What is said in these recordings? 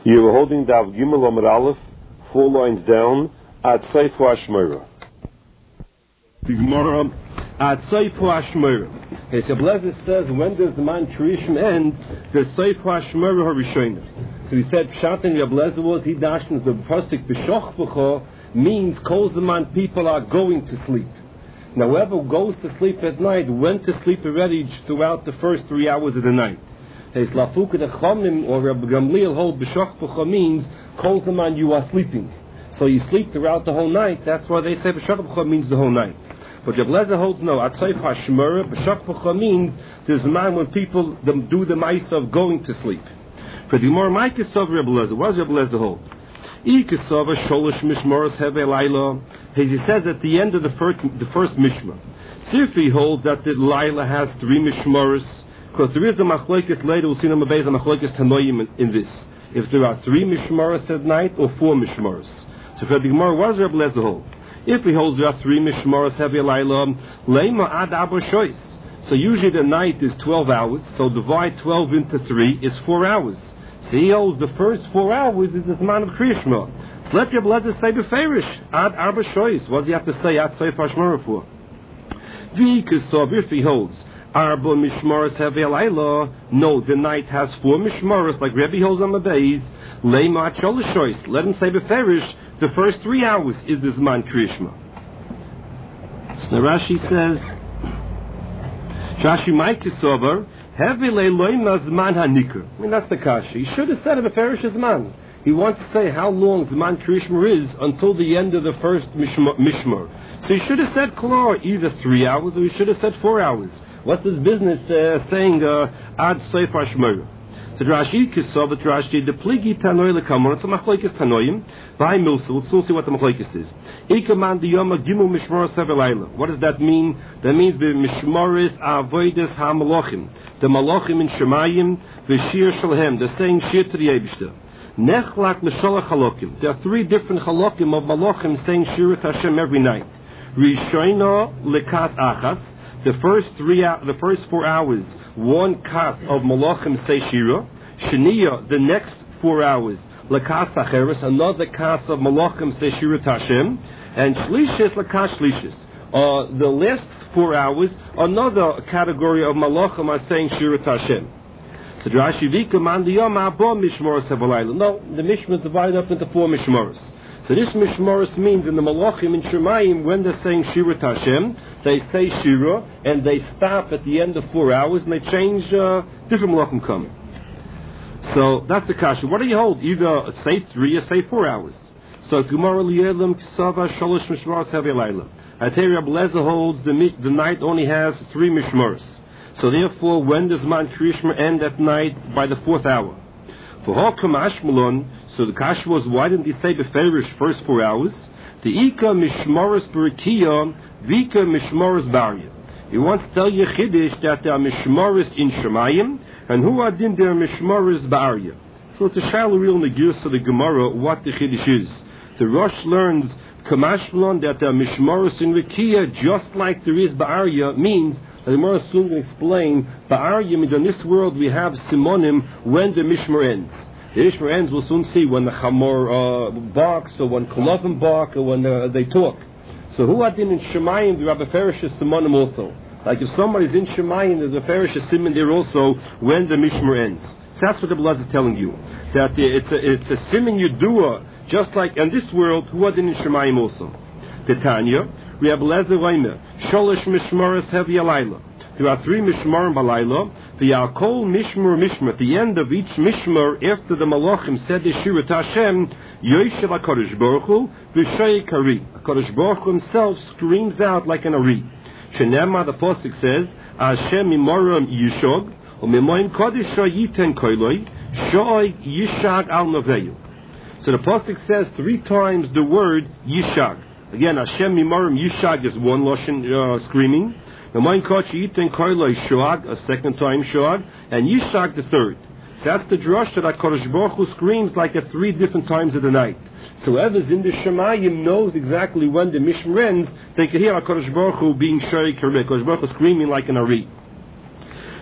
You were holding Dav Gimel Amud Aleph, 4 lines down, at Seifu Hashmira. The Gemara at Seifu Hashmira. Okay, so Blazer says, when does the man Kirishim end? The Seifu Hashmira Harishona. So he said, Pshat and Blazer was, he dashed the Pasuk B'shoch B'cho means Kol Zaman people are going to sleep. Now, whoever goes to sleep at night went to sleep already throughout the first 3 hours of the night. His Lafuka the Chomim or Rabbi Gamliel hold B'shoch B'cho means Kol Zaman you are sleeping. So you sleep throughout the whole night. That's why they say B'shoch B'cho means the whole night. But Rabbi Lezer holds no. Atayf Hashmura B'shoch B'cho means there's a man when people do the mice of going to sleep. For the more Maikasov Rabbi Lezer, what does Rabbi Lezer hold? Ikasova Sholish Mishmoros Heve Laila. He says at the end of the first Mishmar. Sifri holds that the Laila has 3 Mishmoros. Because there is a machlokes later, we'll see them about a machlokes tanoim in this. If there are 3 mishmaros at night or 4 mishmaros. So for the Gemara, what does Rabbi Lezer hold? If he holds there are 3 mishmaros, heavy layla, leima ad abba shois. So usually the night is 12 hours. So divide 12 into 3 is 4 hours. So he holds the first 4 hours is the man of Kriyishma. So let Rabbi Lezer say beferish ad abba shois. What does he have to say ad seif hashmara for? If he holds Arba Mishmaros Heavy Alayla. No, the night has 4 Mishmaros, like Rebbe holds on the days. Leima Cholishois. Let him say beferish. The first 3 hours is this man Krishma. So Rashi says, Rashi Maikisover, Heavy Leima Zman Hanikr. I mean, that's the Kashi. He should have said beferish Zman. He wants to say how long Zman Krishma is until the end of the first Mishmar. So he should have said Klar, either 3 hours or he should have said 4 hours. What's this business saying ad seif hashmira? So Rashi Kisov at Rashi the pligi tanoy lekamon. It's a machlokes tanoyim. By Milsa, we'll see what the machlokes is. Ikaman diyoma gimu mishmoros sevelayla. What does that mean? That means the mishmoros avodas ha malachim. The malachim in Shemayim v'shir shalhem. They're saying shir to the Eibishter. Nechlak l'sholach halokim. There are 3 different halokim of malachim saying shir to Hashem every night. Rishayna lekas achas. The first 4 hours, 1 kas of malachim say shira. Sheniya, the next 4 hours, lakas acheres, another kas of malachim say shira tashem, and shlishis lakas shlishis. The last 4 hours, another category of malachim are saying shira tashem. So Rashi vika man diyam abba mishmoros havalayla. No, the mishmar is divided up into 4 mishmoros. So this mishmoros means in the malachim in Shemayim when they're saying shira tashem, they say shira and they stop at the end of 4 hours and they change different malachim come. So that's the kasha. What do you hold? Either say 3 or say 4 hours. So Gemara liyelim kisava shalosh mishmoros hevi layla. I tell you, Rabbi Lezer holds the night only has 3 mishmoros. So therefore, when does man krishma end at night? By the 4th hour. For Hakam Ashmalon, so the kasha was, why didn't he say beferish first 4 hours? The Ika Mishmoros Berikia, Vika Mishmoros Barya. He wants to tell you Chiddush that there are Mishmoros in Shemayim, and who are din there Mishmoros Barya. So it's a shallow real negirus of the Gemara what the Chiddush is. The Rosh learns Kamashmalon that there are Mishmoros in Rikia, just like there is Barya, means the Gemara soon will explain Ba'aryim means in this world we have Simonim when the Mishmar ends. The Mishmar ends we'll soon see when the Chamor barks or when Kolavim bark or when they talk. So who are in Shemayim there are Beferish Simonim also. Like if somebody's in Shemayim there's a Beferish Simon there also when the Mishmar ends. So that's what the Blaz is telling you. That it's a Simon Yudua just like in this world who are in Shemayim also. The Tanya we have Lezer Reimer, Sholish Mishmaros Hevi Alayla. There are 3 Mishmarim Balayla. The Yakol Mishmar Mishmar. At the end of each Mishmar, after the Malachim said the Shira Tashem, Yoshev HaKadosh Baruch Hu, V'shei Kari. HaKadosh Baruch Hu himself screams out like an Ari. Shenema, the Pasuk says, Hashem Mimoram Yishog, U'Mimoim Kodesh Yiten Koiloi, Shoy Yishag Al Noveyu. So the Pasuk says 3 times the word Yishag. Again, Hashem Mimarim Yishag is 1 lashon screaming. The Moin Kochi Yiten Koiloi Shoag, a 2nd time Shoag, and Yishag the 3rd. So that's the drush that HaKadosh Baruch Hu screams like at 3 different times of the night. So whoever's in the Shemayim knows exactly when the Mishmar ends. They can hear HaKadosh Baruch Hu being Shari Kareh, HaKadosh Baruch Hu screaming like an Ari.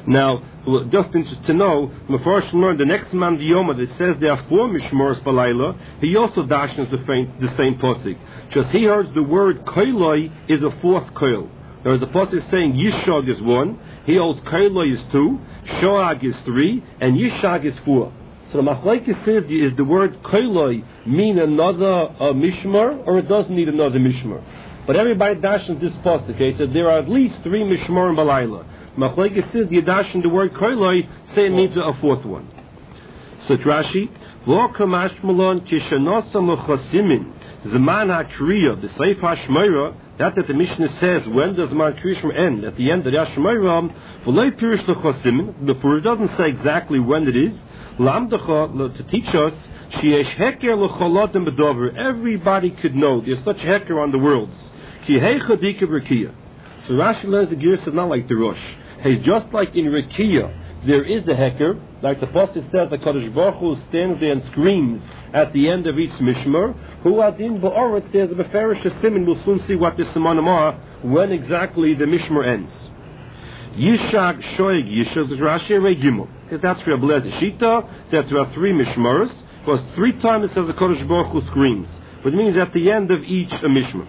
Now, just interested to know, the next man Yoma that says there are 4 mishmoros balayla, he also dashens the same posik. Just he heard the word koiloi is a 4th koil. There is a posik saying Yishag is 1, he holds koiloi is 2, Shoag is 3, and Yishag is 4. So the machlokes is the word koiloi mean another mishmar, or it doesn't need another mishmar? But everybody dashens this posik. Okay, so there are at least 3 mishmorim balayla. Machlokes says the dash in the word koiloi say it means a 4th one. So Rashi, v'okamash malon kishanosam l'chosimin zman hakriya the seif hashmeira that the Mishnah says when does man kriyishim end at the end of the hashmeira v'loi pirish l'chosimin the Pura doesn't say exactly when it is lamdacha to teach us sheyesh heker l'cholotim b'dover everybody could know there's such a heker on the world ki heicha dika b'rkiya. So Rashi learns the Gerus is not like the Rosh. Hey, just like in Rekiya, there is the heker, like the Pasuk says, the Kadosh Baruch Hu stands there and screams at the end of each mishmar. Hu adin ba'oretz, there's a beferish simin. We'll soon see what the simanim are when exactly the mishmar ends. Yishag shoig yishag is Rashi Regimel, because that's for Rebbe Lezer Shita. That's about 3 mishmaros. Because 3 times it says the Kadosh Baruch Hu screams, but it means at the end of each a mishmar.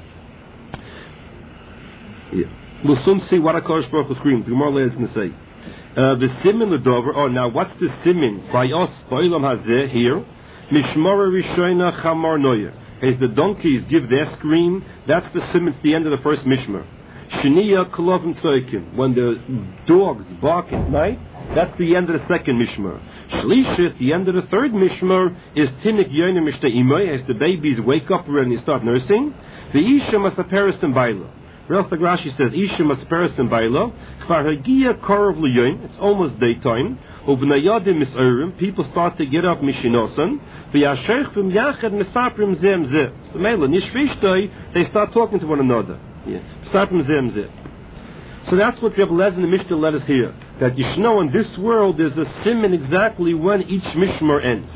Yeah. We'll soon see what a Kodesh Baruch Hu screams. The Gemara is going to say. The simin l'dover. Oh, now what's the simin? By us, ba'olam hazeh here. Mishmara rishoyna chamar noyer. As the donkeys give their scream, that's the simin at the end of the first mishmar. Sheniya kolovim tzoikim. When the dogs bark at night, that's the end of the second mishmar. Shlishis, the end of the third mishmar, is tinik yoyna mishta imoy. As the babies wake up when they start nursing. The isha masaperis and baila. Ralph Rashi says, Isha masperesim baila, kvar hagia korov liyoin, it's almost daytime, uvnayadim mis'orim, people start to get up mishinosan, v'yasherch v'm yachad misaprim zem zeh. So mela, nishvishtoi, they start talking to one another. Misaprim zem zeh. So that's what Rebbe Lezer in the Mishnah let us hear, that you should know in this world there's a siman exactly when each mishmar ends.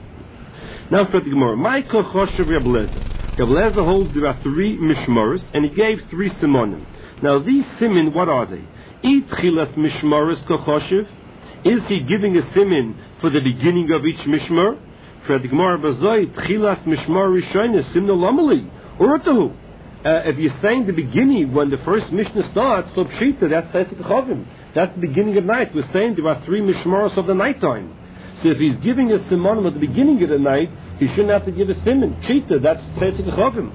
Now for the Gemara, Michael Choshev Rebbe Lezer. Rebbe Lezer holds there are 3 mishmaros, and he gave 3 simonim. Now these simin, what are they? Itchilas mishmaros kochoshev. Is he giving a simin for the beginning of each mishmar? For the Gemara Bazoi, Tchilas mishmar rishonis simno lamali uratahu. If you're saying the beginning when the first mishnah starts, so pshita, that's Tzeitzit Chavim. That's the beginning of night. We're saying there are 3 mishmaros of the nighttime. So if he's giving a simonim at the beginning of the night, he shouldn't have to give a siman. Cheetah, that's Tzeitzit Chavim.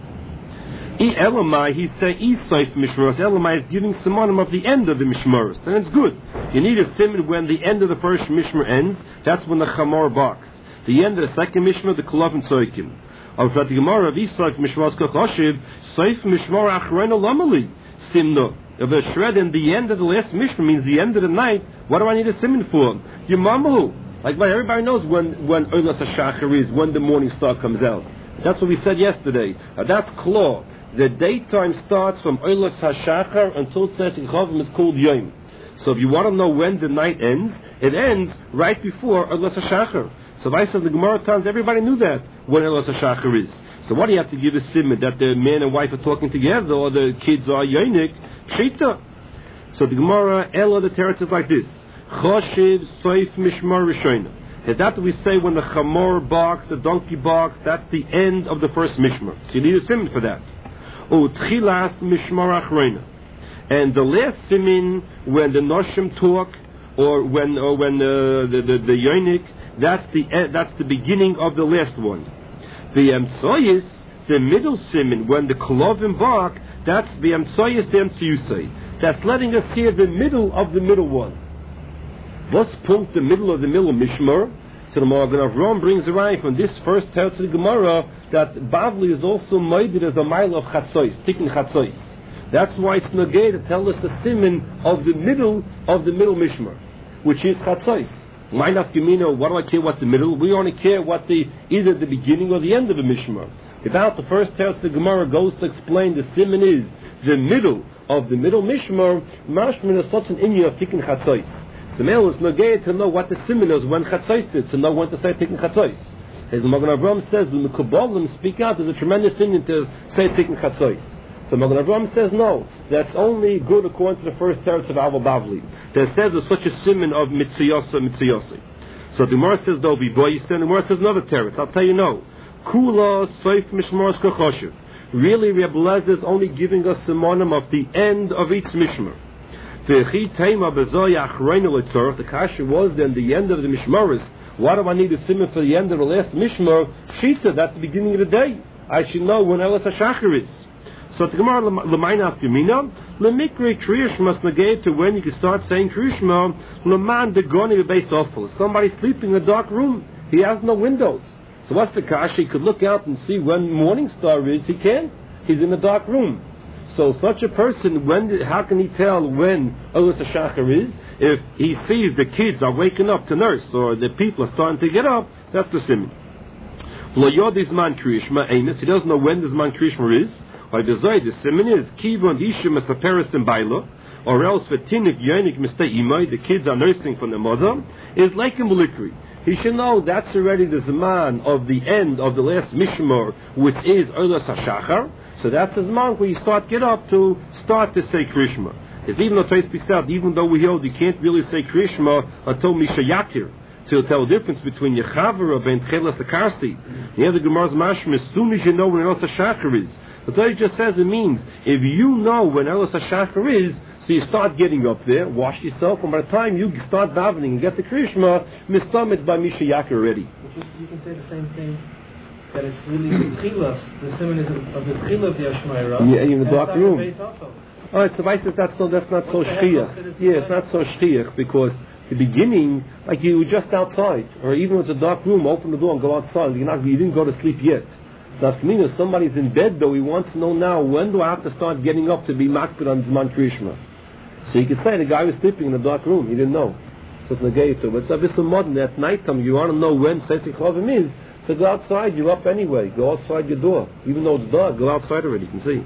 Elamai, he'd say Esaif Mishmaros. Elamai is giving simonim of the end of the Mishmaros. And it's good. You need a siman when the end of the first Mishmar ends. That's when the Chamor barks. The end of the second Mishmar, the Kolovim Tzoikim. Of the Gemara of Esaif Mishmaros Kochoshev, Saif Mishmar Achrein Olamali, Simno. If a shred in the end of the last Mishmar means the end of the night, what do I need a siman for? Yamamu. Like everybody knows when Olas HaShachar is, when the morning star comes out. That's what we said yesterday. That's Klo. The daytime starts from Olas HaShachar until Tzeitzit Chavim is called Yom. So if you want to know when the night ends, it ends right before Olas HaShachar. So I said the Gemara times everybody knew that when Olas HaShachar is. So what do you have to give a simon that the man and wife are talking together or the kids are yonik? Shita. So the Gemara, Ella, the teretz is like this. Choshev Soif Mishmar Rishoina. And that we say when the chamor barks, the donkey barks, that's the end of the first mishmar. So you need a simin for that. Tchilas Mishmar Achreina. And the last simin when the noshim talk, or when the yonik, that's the beginning of the last one. The emtsoyis, the middle simin when the kolovim bark, that's the emtsoyis the emtsiyusay. That's letting us hear the middle of the middle one. What's punkt the middle of the middle mishmar? So the Magen Avraham brings around from this first teretz of the Gemara that Bavli is also made as a mile of chatzos, tikkun chatzos. That's why it's nagay to tell us the simin of the middle mishmar, which is chatzos. Why not Gemino? What do I care what the middle? We only care what either the beginning or the end of the mishmar. Without the first teretz of the Gemara goes to explain the simin is the middle of the middle mishmar, mashmin is such an inyan of tikkun chatzos. The male is nagay to know what the simin is when chatzos is, to know when to say tikkun chatzos. As the Magen Avraham says, when the Kabbalim speak out, there's a tremendous inyan to say tikkun chatzos. So Magen Avraham says no. That's only good according to the first teretz of Abba Bavli. That says there's such a simon of mitziyosei. So the Gemara says there'll be boyisen, and the Gemara says another teretz. I'll tell you no. Kula soif mishmaros kachoshev. Really, Reb Eliezer is only giving us simonim of the end of each mishmar. The kasha was then the end of the mishmaris. Why do I need a simon for the end of the last mishmar? Shita, that's the beginning of the day. I should know when Elas HaShachar is. So the Gemara l'mayna afyamina l'mikri kriyish must negate to when you can start saying kriyishma l'man degoni b'beis ofel. Somebody sleeping in a dark room. He has no windows. So what's the kasha? He could look out and see when morning star is. He can. He's in a dark room. So such a person, how can he tell when Elas HaShachar is? If he sees the kids are waking up to nurse or the people are starting to get up, that's the simon. He doesn't know when this man kriyishma is. Or the simon is kivon ishim esaperes in baila, or else v'tinik yonik mistei imay, the kids are nursing from the mother, is like a mulikri. He should know that's already the zaman of the end of the last mishmar, which is Elas HaShachar. So that's the zaman where you get up to start to say kriyishma. It's even though Tais speaks out, even though we hold you can't really say kriyishma until Misha Yakir. To tell the difference between Yechavara and Tchelas the Karsi. The other Gemara's mashma, as soon as you know when Elas HaShachar is. The Torah just says it means, if you know when Elas HaShachar is, so you start getting up there, wash yourself, and by the time you start davening and get the kriyishma, mistam it's by Misha Yakir already. You can say the same thing, that it's really the tchilas, the simon is of the tchilah of the Ashmaira. Yeah, in the dark room. Alright, so that's not so shchiach. Yeah, it's not so shchiach, because the beginning, like you were just outside, or even if it's a dark room, open the door and go outside. You didn't go to sleep yet. Now, if somebody's in bed, though, he wants to know now, when do I have to start getting up to be makbid on Zman Kriyishma? So you could say the guy was sleeping in the dark room, he didn't know. So it's negated. But it's a bit modern, at night time, you want to know when Sesik Chavim is, so go outside, you're up anyway. Go outside your door. Even though it's dark, go outside already, you can see.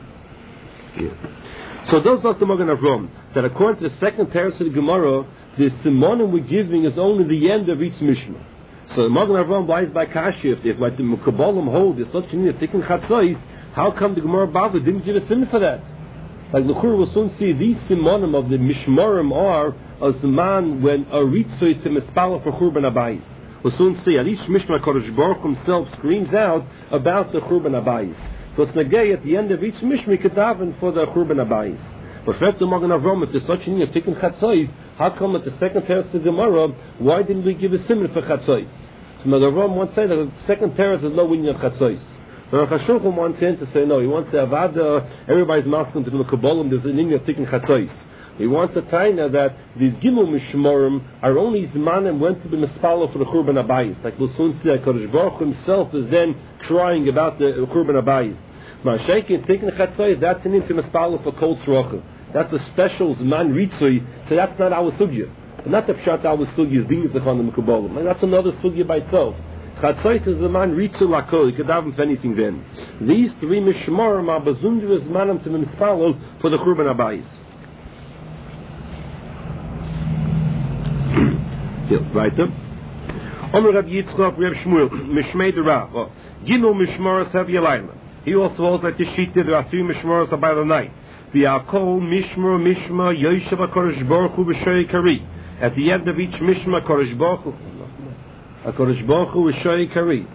Yeah. So those are the Magen Avraham, that according to the second teretz of the Gemara, the simonim we're giving is only the end of each Mishnah. So the Magen Avraham buys by Kashi, if like the Kabbalim hold, there's such a need of Tikkun Chatzos, how come the Gemara Bava didn't give a sin for that? Like the Chur will soon see, these simonim of the Mishmarim are a Zman when a Ritzoi to Mispala for Churban Abayis. We'll soon see, at each Mishnah, Kodesh Baruch himself screams out about the Churban Abayis. So it's Nagay, at the end of each Mishnah, Kedaven for the Churban Abayis. But for the Magen Avraham, if there's such a need of Tikkun Chatzos, how come at the second teretz of the Gemara, why didn't we give a simon for Chatzos? So Magen Avraham once said that the second teretz is no winyan of Chatzos. But Rav Shulchan wants him to say no. He wants to avada. Everybody's masking to do the Kabbalim. There's an inyan of Tikkun Chatzos. He wants to tell you that these Gimel Mishmorim are only Zmanim went to be Mispalo for the Churban Abayis. Like we'll soon see, Kodesh Baruch himself is then crying about the Churban Abayis. Ma'ashekin Tikkun Chatzos, that's an inyan Mispalo for Kol Tzrocha. That's a special Zman Ritzui, so that's not our sugya. Not the pshat our sugya is Dinah Tachon Mekubolim. And that's another sugya by itself. Chatzos is Zman Ritzui Lakol, you could have him for anything then. These three Mishmarim are Bazundir Zmanim to Mispalo for the Churban Abayis. Right up. Omer Rab Yitzchak, Rab Shmuel, Mishmei the Rav. Gimel Mishmaros have Yelayla. He also holds like the Shita, there are three Mishmaros by the night. V'yakol Mishmar Mishma Yoshev HaKodesh Baruch Hu B'Shoy Kari. At the end of each Mishma, HaKodesh Baruch Hu B'Shoy Kari.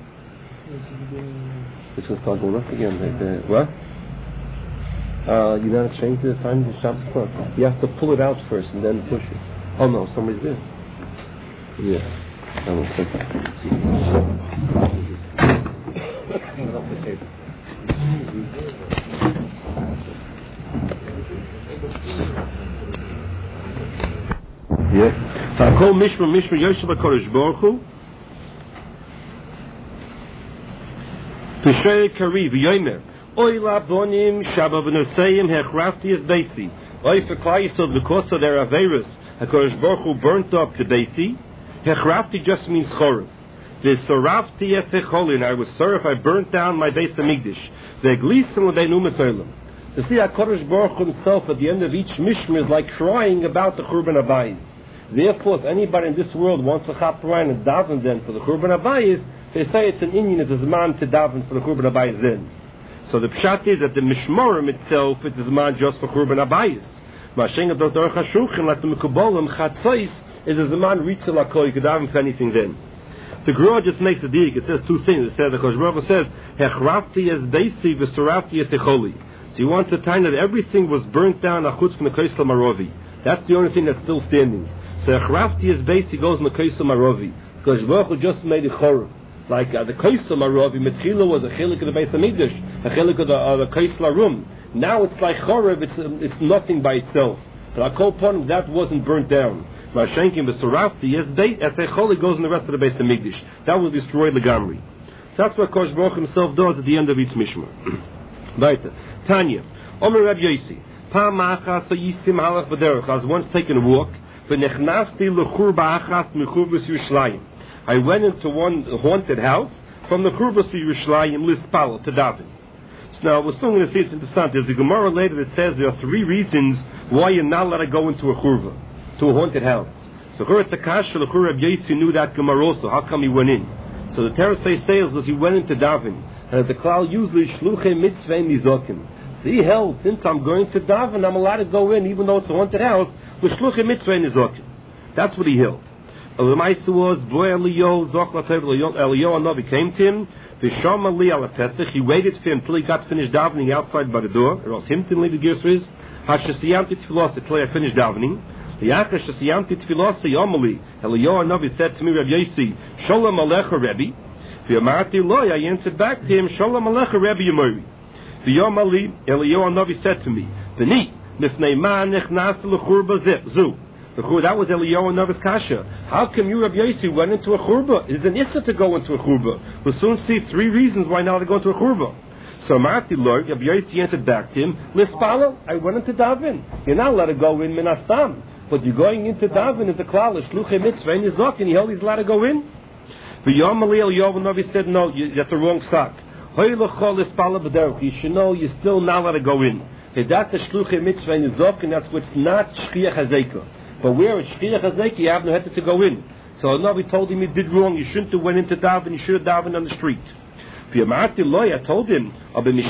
This one's called going up again. What? You gotta change the time of the Shabbos clock. You have to pull it out first and then push it. Oh no, somebody's there. Yeah. I will take that. Yeah. So I call Mishma Yoshev HaKodesh Baruch Hu T'Shrei Kari V'Yomer Oy Labonim Shabbat V'Nosayim Hechrafti Es Beisi Oy F'Klai Yisod because of their Averis HaKodesh Baruch Hu burnt up to Beisi. Hechrafti just means Chorev. V'Sorafti Es Echolin, I was sorry if I burnt down my Beis HaMikdash. V'Eglisim L'Beinu Metolim. You see, HaKodesh Baruch Hu himself at the end of each Mishma is like crying about the Churban Abayis. Therefore, if anybody in this world wants to chap around and daven then for the Churban Abayis, they say it's an inyan, it's a zman to daven for the Churban Abayis then. So the pshat is that the mishmorim itself it is man just for Churban Abayis. Mashenga Dr. Chashukhin like the Mekubolim Chatzais is a man Ritzel HaKol, you could have him for anything then. The Gra just makes a dig. It says two things. It says the Kosh Baruch Hu says Hechrafti es Deisi v'Sorafti es Echoli. So you want to tell that everything was burnt down achutz from the Kaisel Marovi. That's the only thing that's still standing. So Hechrafti es Deisi goes in the Kaisel Marovi. Kosh Baruch Hu just made a chorov. Like the Kaisel Marovi, Metchila was a chilik of the Beis Hamikdash, a chilik of the Kaisel Arum. Now it's like chorov. It's nothing by itself. But I call upon that wasn't burnt down. Mashenkim v'Sorafti es Echoli goes in the rest of the Beis Hamikdash. That was destroyed legamri. So that's what Kosh Baruch Hu himself does at the end of each mishmar. Weiter. Tanya, Omer Reb Yosi, Pa Ma'achas Yisim Halach B'derech. I was once taking a walk, v'nechnasti l'churba achas m'churvas Yerushalayim. I went into one haunted house from the churvas of Yerushalayim lispal to daven. So now we're still going to see it's interesting. There's a Gemara later that says there are 3 reasons why you're not allowed to go into a churva, to a haunted house. So Churat Akash, the Chur Reb Yosi knew that Gemara also. How come he went in? So the Teres says was he went into daven, and the klal usually shluchei mitzvah nizokim. So he held, since I'm going to daven, I'm allowed to go in, even though it's a haunted house, with shluchei mitzvah nizokim. That's what he held. The Ma'aser was boy Eliyahu Hanavi came to him. V'sham Ali ala Pesach. He waited for him till he got finished davening outside by the door. Or else him to leave the gears for his. Hashasiyamti tefillah till I finished davening. Eliyahu Hanavi said to me, Reb Yosi, Shalom Alecha Rebbe. V'yamarti loy, I answered back to him, Shalom Alecha Rebbe Yemori. V'yom Ali, Eliyahu Hanavi said to me, V'ni, Mifnei ma nechnas l'churba zu. That was Eliyahu Hanavi's kasha. How come you, Reb Yosi, went into a churba? It's an issa to go into a churba. We'll soon see 3 reasons why not to go into a churba. So Marti Lord, Reb Yosi answered back to him, Lispalo, I went into daven. You're not allowed to go in minastam. But you're going into daven at the klal, shluchei mitzvah, and he's allowed to go in. The Yom Ali Eliyahu Hanavi said, no, that's the wrong sock. You should know you're still not allowed to go in. That's the shluchei mitzvah, and that's what's not shchiach hazekah. But where it's shchiach hazekah, you have no head to go in. So Hanavi told him he did wrong. You shouldn't have went into daven. You should have davened on the street. I told him, I'll daven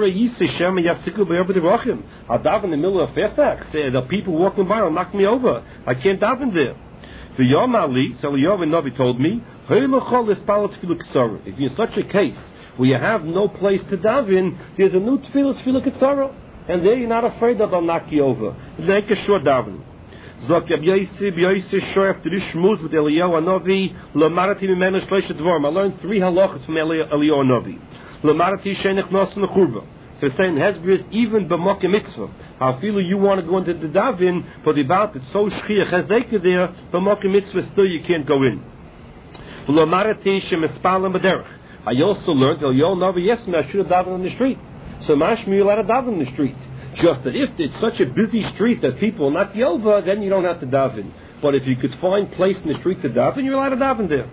in the middle of Fairfax. The people walking by will knock me over. I can't daven there. So Eliyahu Hanavi told me, if you're in such a case where you have no place to daven, there's a new tefillah ketzara, and there you're not afraid that they'll knock you over. Make a short daven. Zok Reb Yosi shoy after this shmuz with Eliyahu Hanavi lomarati mimenu shloisha dvarim. I learned 3 halachas from Eliyahu Hanavi. Lomarati she'enech nosen l'churba. So it's saying Hezbollah even b'mokem mitzvah. How feel you want to go into the davin, but the about it's so shchiach hazekah there b'mokem mitzvah still you can't go in. Lomarati she'mespalim b'derech. I also learned Eliyahu Hanavi yes I should have davened on the street. So mashmi you're allowed to daven on the street. Just that if it's such a busy street that people will not be over, then you don't have to daven. But if you could find place in the street to daven, you're allowed to daven there.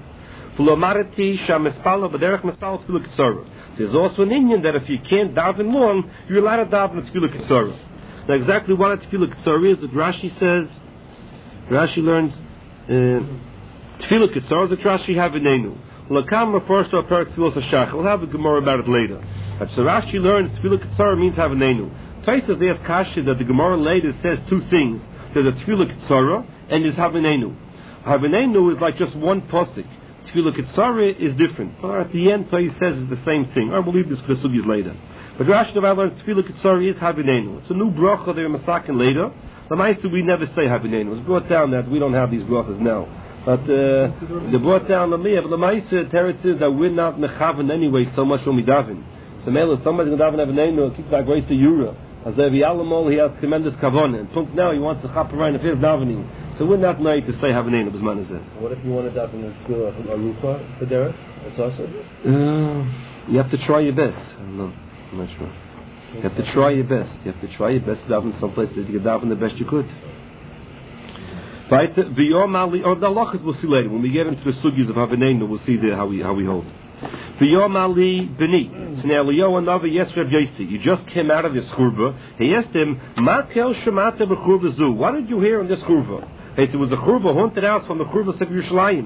There's also an Indian that if you can't daven long, you're allowed to daven at Tefillah Ketzara. Now exactly what a Tefillah Ketzara is, that Rashi says, Rashi learns, Tefillah Ketzara, that Rashi have in Enu. Lakam refers to a parak Tefillah Shach. We'll have a Gemara about it later. But so Rashi learns Tefillah Ketzara means have an Enu. Taisus there's kasha that the Gemara later says 2 things. There's a Tefillah Ketzara and there's Havinenu. Havinenu is like just one posik. Tefillah Ketzara is different. Or at the end, Taisus says it's the same thing. I believe this for the sugis later. But Rashi Devar learns Tefillah Ketzara is Havinenu. It's a new bracha they're masakin later. The Ma'aser we never say Havinenu. It's brought down that we don't have these brachas now. But they brought down the Miyah. But the Ma'aser teretz is that we're not mechaven anyway so much when we daven. So Mela, somebody's going to daven Havinenu, keep that grace to Yura. As Levi Alamol, he has tremendous kavanah. And Punk now he wants to chap around if he's davening. So we're not nice to say Havanenu, as man is it. What if you want to daven in school Arupa for Derek? That's also. You have to try your best. I'm not sure. You have to try your best. You have to try your best to daven someplace that you can daven the best you could. Right? The halachas we'll see later. When we get into the sugis of Havanenu, we'll see there how we hold. V'yom Ali b'ni. So now Eliyahu Hanavi, yes, Reb Yosi, he just came out of this churba. He asked him, Ma kel shemata b'churba zu? What did you hear in this churba? It was a churba haunted house from the churba of Yerushalayim.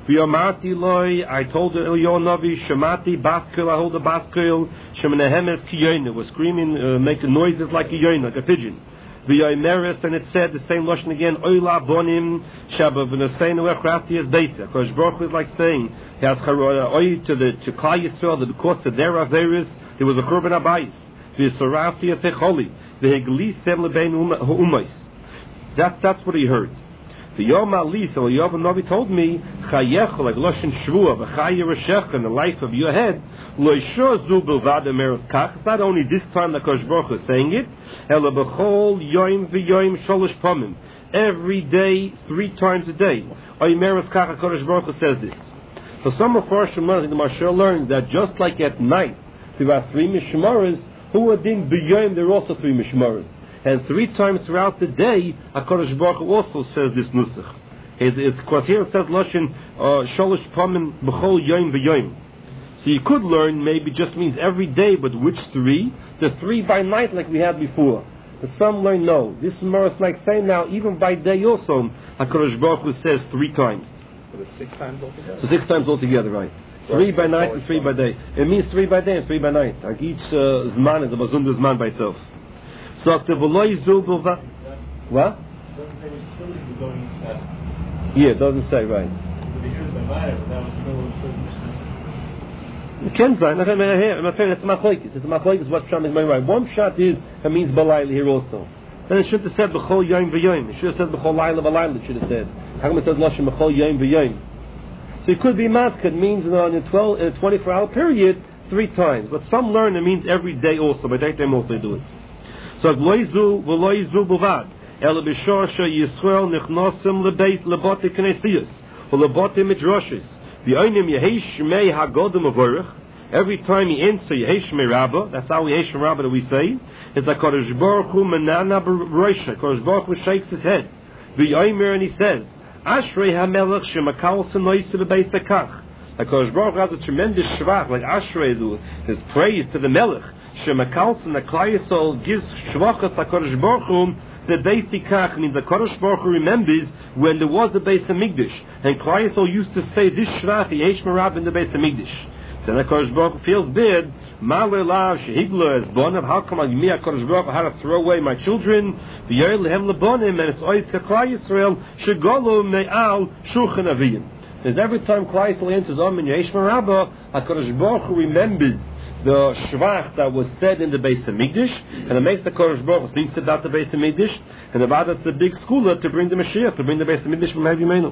V'yomati loy, I told the Eliyahu Navi, Shemati Baskil, I hold the Baskil, Shemenehemes Kiyoina, was screaming, making noises like a yoina, like a pigeon. V'yoimeres, and it said the same lashon again, Oila Bonim, Shabbat V'neseinu Echrafti as Beisa. Because Baruch is like saying, he has Oy to Klal Yisrael, that because of their Averis, there was a Korban Abayis. V'yisarafti Atecholi, V'heglisem Lebein Umais. That's what he heard. The Yom Ali, so Yom Navi told me, Chayech, like Loshen Shvua, V'chayi Reshech, in the life of your head, Loisho Zu Bilvad Emerus Kach. It's not only this time that Kosh Baruch is saying it, Ela B'chol Yoim V'yoim Sholosh Pamim. Every day, 3 times a day. Oimerus Kach, Kosh Baruch says this. So some of our Shemaras, the Marshal learned that just like at night, there are 3 Mishmaras, who are din B'yoim, there are also 3 Mishmaras. And 3 times throughout the day, HaKadosh Baruch Hu also says this nusach. It's because here it says Lashon Sholosh Pamim B'chol Yom V'Yom. So you could learn maybe just means every day, but which 3? The 3 by night like we had before. But some learn no. This is more like saying now, even by day also, HaKadosh Baruch Hu says 3 times. So it's 6 times altogether. So 6 times altogether, right? 3 by night and 3 by day. It means 3 by day and 3 by night. Like each Zman is a Bazunda Zman by itself. So what? Yeah, it doesn't say, right. It can say. I'm not saying it's machlokes. It's machlokes. What pshat is right? One pshat is it means balayla here also. Then it should have said b'chol yom v'yom. It should have said b'chol layla v'layla. It should have said. How come it says lashon b'chol yom v'yom? So it could be matka. It means in a 24-hour period 3 times. But some learn it means every day also. But they also do it. So v'loizu b'vad el b'shor sheYisrael nichnosim lebeis lebote knesiyos u'lebote midrashos v'oinim yehi shmei hagodem avorach. Every time he answers yehi shmei Rabbah, that's how yehi shmei Rabbah that we say. It's like Kodesh Baruch Hu menana b'roisha. Kodesh Baruch Hu shakes his head. V'yomer, and he says, Ashrei hamelech shemakal senois lebeis hakach. Like Kodesh Baruch Hu has a tremendous shvach, like Ashrei, his praise to the Melech. Shemakalson, the Klal Yisrael gives shvachas to Kodesh Baruch Hu. The Beis Tikach means the Kodesh Baruch Hu remembers when there was the Beis Hamikdash, and Klal Yisrael used to say this shvach yesh merab in the Beis Hamikdash. So the Kodesh Baruch Hu feels bad. Malei lav shehigla es bonav. How come I me Kodesh Baruch Hu had to throw away my children? V'yoel lehem lebonim, and it's oid to Klal Yisrael shegolu me'al shulchan aviyim. Because every time Klal Yisrael enters in yesh merab, HaKadosh Baruch Hu remembers the shvach that was said in the Beis Hamikdash, and it makes the Kodesh Baruch Hu think about the Beis Hamikdash, and about it's a big schooler to bring the Mashiach, to bring the Beis Hamikdash from Havimenu.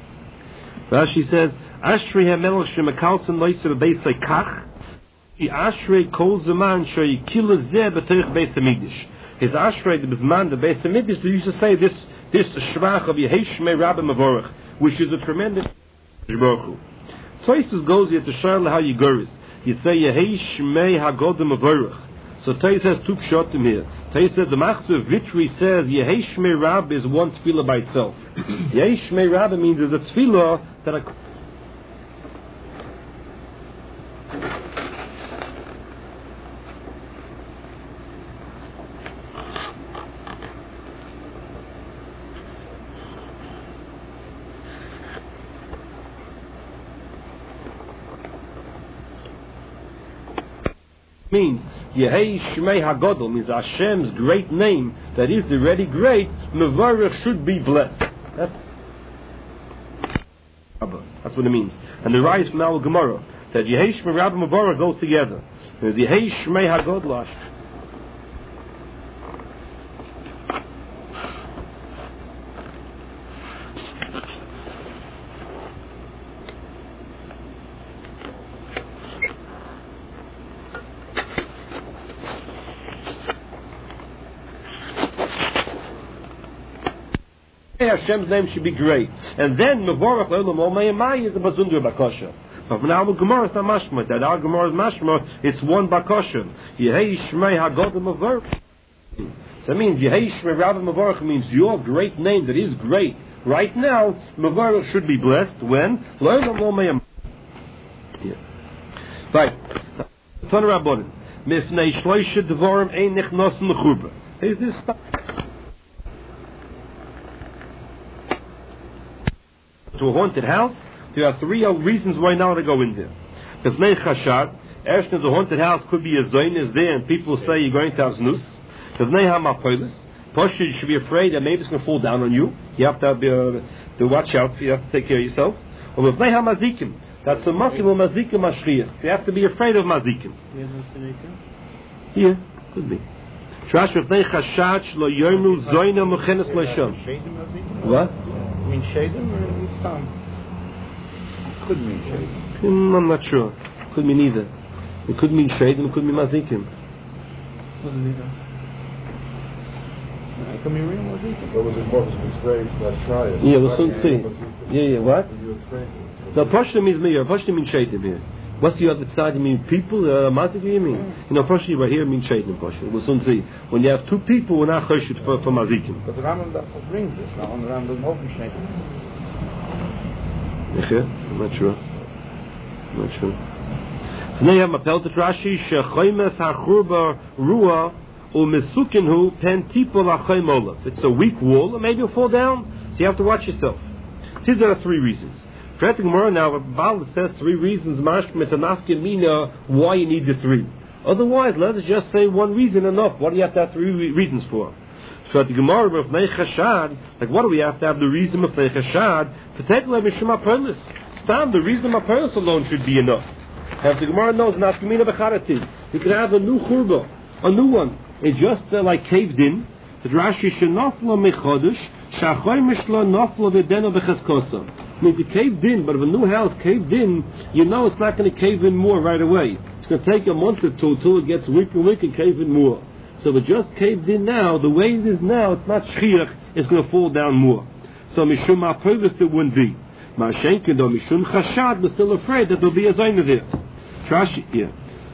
Rashi says, Ashrei hamelech shemekalson loyser bebeis hakach, ki Ashrei kol zaman sheyikilu zeh b'terich Beis Hamikdash. His Ashrei the Bizman the Beis Hamikdash, they used to say this shvach of Yehi Shmei Rabbi Mavorach, which is a tremendous Baruch Hu. Toisus goes here to show how you go. You say Yehi Shmei Hagodem Avorach. So Tay says 2 pshatim here. Tay says the Machzor Vitri says Yehi Shmei Rab is one tefillah by itself. Yehi Shmei Rab means there's a tefillah that means Yehi Shmei Hagodol means Hashem's great name that is already great. Mevarech should be blessed. That's what it means. And the rise from our Gemara that Yehi Shmei Rabbi Mevarech go together. There's Yehi Shmei Hagodol. Hashem's name should be great, and then Mevorach Olam Omayimai is a Bazundur Bakosha. But from our Gemara it's not mashma. That our Gemara is mashma. It's one Bakosha. Yehi Shmei Hagodem Mevorach. So it means Yehi Shmei Rabbi Mevorach means your great name that is great. Right now, Mevorach should be blessed when Olam Omayimai. Right. Ton Rabbanim. Mifnei Shloisha Devarim Ein Nichnosim Lechurba. Is this stuff? To a haunted house, There are three reasons why now to go in there. B'fnei chashad, Erstens, the haunted house could be a zoin is there, and people say you're going to have znus. B'fnei hamapolis, Posher, you should be afraid that maybe it's going to fall down on you. You have to to watch out. You have to take care of yourself. Or b'fnei hamazikim, that's a makim or mazikim mashchiyas. You have to be afraid of mazikim. Yeah, could be. Trash b'fnei chashad shlo yornu zoina mechenes leisham. What? Mean shadim or tam? Could mean shadim. I'm not sure. Could mean either. It could mean shadim. It could mean mazikim. What is it? Can we read mazikim? What was it? What was it? Yeah, we'll soon see. Yeah. What? No, Pashto means mir. Pashto means shadim here. What's the other side? You mean people? Mazik, you mean? You know, Pashto right here means shadim. Pashto. We'll soon see. When you have two people, we're not choshet for mazikim. But the Rambam brings this now. The Rambam doesn't open shadim. I'm not sure. Now you have Mapel Rashi shechoymes hachurba ruah umesukinhu pen tipol achoym olav. It's a weak wall, and maybe it'll fall down. So you have to watch yourself. These are the three reasons. Now, Baal says three reasons. Mashma tanafke mina why you need the three. Otherwise, let us just say one reason enough. What do you have to have three reasons for? So at the Gemara of B'fnei Chashad, like what do we have to have the reason of B'fnei Chashad? To take Mishum HaPerlis. The reason of HaPerlis alone should be enough. If the Gemara knows nafkamina b'charati, you can have a new churba, a new one. It just like caved in. The Rashi shenafla mechodesh shachoy mishla nafla v'deno b'cheskosa. Means it caved in, but if a new house caved in, you know it's not going to cave in more right away. It's going to take a month or two till it gets weaker and cave in more. So if it just caved in now, the way it is now, it's not shchiach, it's going to fall down more. So mishum ha'pervis it wouldn't be. Ma'ashenkin though mishum chashad, we're still afraid that there'll be a zayna there. Trashi, yeah.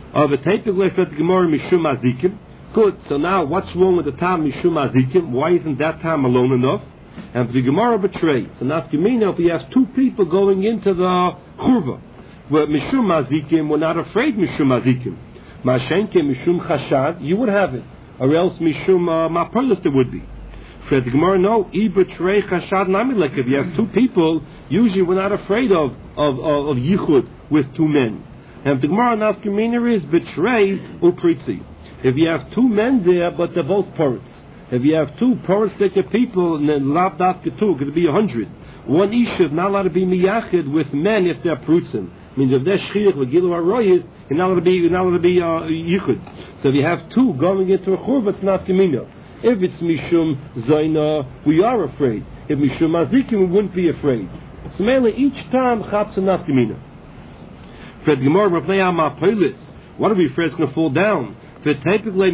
Good. So now, what's wrong with the time mishum azikim? Why isn't that time alone enough? And the Gemara betrayed. So now, if he has two people going into the churva, where mishum azikim, we're not afraid mishum azikim. Ma'ashenke mishum chashad, you would have it, or else mishum ma'perlis there would be. For the Gemara, no, betray chashad namilek. If you have two people, usually we're not afraid of yichud with two men. And the Gemara nafkamina is betray upritzi. If you have two men there, but they're both poritz. If you have two poritz people, and then lav dafka two, it could be 100. One isha is not allowed to be miyachid with men if they're prutzim. Means if they're shchiach with gilu haroyis, you're not allowed to be yichud. So if you have two going into a churva, it's nafkamina. If it's mishum zayna, we are afraid. If mishum azikim, we wouldn't be afraid. So mainly each time chatz nafkamina. What are we afraid it's going to fall down? Let's be afraid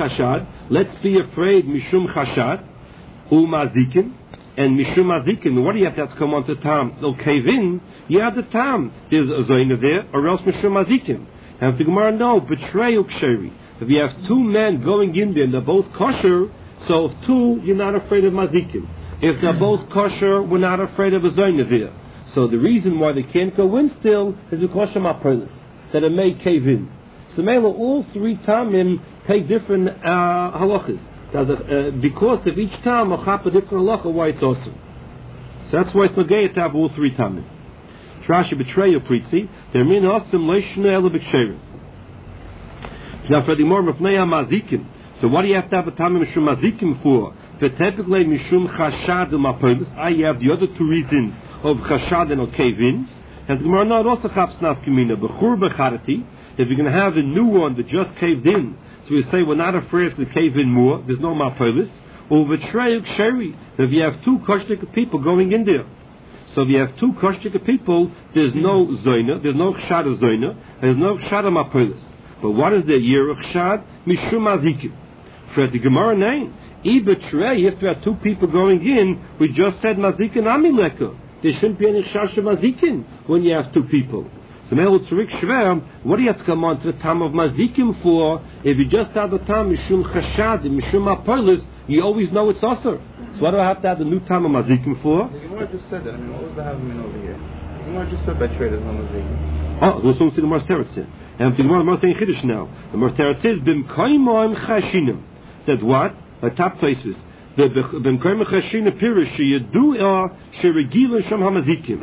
mishum chashad umazikin and mishum azikin. What do you have to come on to tam? They'll cave in. You have the tam. There's a zayna there, or else mishum azikin. And the Gemara no betray uksheri. If you have two men going in there, and they're both kosher. So if two, you're not afraid of mazikin. If they're both kosher, we're not afraid of a zayna there. So the reason why they can't go in still is because of ma'perlis, that it may cave in. So Mela, all three tamim take different halachas. Because of each tam, a different halacha why it's awesome. So that's why it's nagayah to have all three tamim. Trashi betray your pritzi. They're min awesome leishna ela b'ksherim. Now for the more mafnei mazikim. So what do you have to have a tamim mishum mazikim for? For typically mishum chashad u'maperlis. You have the other two reasons of chashad and cave-in. And the Gemara not also chaps nafkamina b'chur b'charati. If you're going to have a new one that just caved in, so we say we're not afraid to cave in more. There's no maperlis. Or v'trei uksheri. If you have two koshtik people going in there, so if you have two koshtik people, there's no zoyna, there's no chshad of zoyna, there's no chshad of maperlis. But what is the year of chshad? Mishum azikim. For the Gemara name, betray. If there are two people going in, we just said mazikin amileka. There shouldn't be any chash of mazikin when you have two people. So what do you have to come on to the time of mazikim for? If you just have the time mishum chashad and mishum maperlis, you always know it's asur. So what do I have to have the new time of mazikim for? The Gemara just said that. What was the having over here? The Gemara just said betray there's no mazikim. We'll soon see the Gemara teretz. And the Gemara is saying chiddush now. The Gemara teretz says bim kaimoim chashinim. Said what? A top places. The bim kaimoim chashinim pirish sheyedu sheregila sham hamazikim.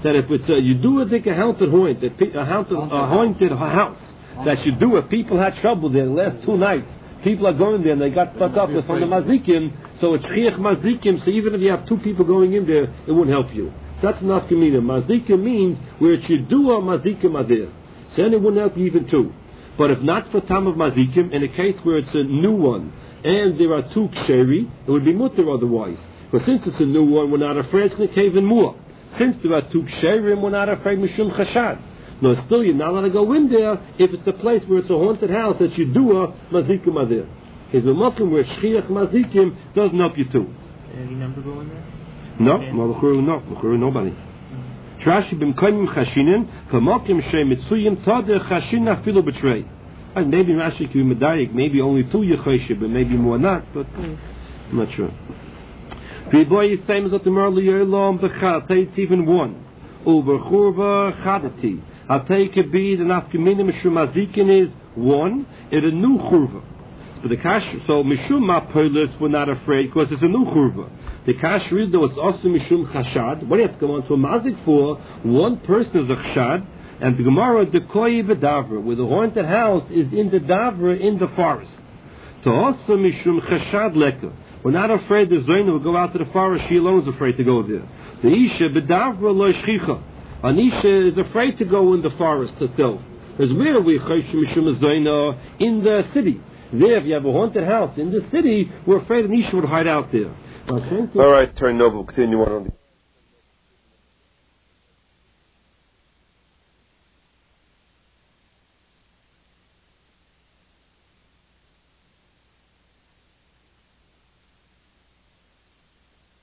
that if it's you do a haunted haunted house, that you do it, people had trouble there the last 2 nights. People are going there and they got stuck up with from the mazikim, so it's chiach mazikim, so even if you have 2 people going in there, it won't help you. So that's enough kamina. Mazikim means where it's yidua mazikim are there. So then it wouldn't help you even 2. But if not for tam of mazikim, in a case where it's a new one, and there are 2 ksheri, it would be mutter otherwise. But since it's a new one, we're not afraid it's going to cave in more. Since there are 2 ksherim, we're not afraid mishum chashad. No, still you're not allowed to go in there if it's a place where it's a haunted house that you do a mazikim are there. If the makom where shchiach mazikim doesn't help you too. Any number go in there? No, nobody. Trashi b'mkoyim chashinin v'makom she'mitzuyim tadeh chashin afilu b'trei. Maybe Rashi can be medayik, maybe only 2 yechoshim, but maybe more not, but I'm not sure. V'boy is same as what the Merli Yerlom b'chad, it's even 1. Over churva chadati. I'll take a bead and afkeminim mishum mazikin is 1 in a new churva. But the kash, so mishum ma'poilers we're not afraid because it's a new churva. The kash is though it's also mishum chashad. What do you have to go on to a mazik for? 1 person is a chashad, and the Gemara dekoyi b'davra, where the haunted house is in the davra in the forest. So also mishum chashad leka. We're not afraid the Zaina will go out to the forest. She alone is afraid to go there. The Isha b'davra lo shchicha. An Isha is afraid to go in the forest herself. Because where are we chayshim mishum Zaina? In the city. There, if you have a haunted house in the city, we're afraid an Isha would hide out there. All right, turn over. We'll continue on the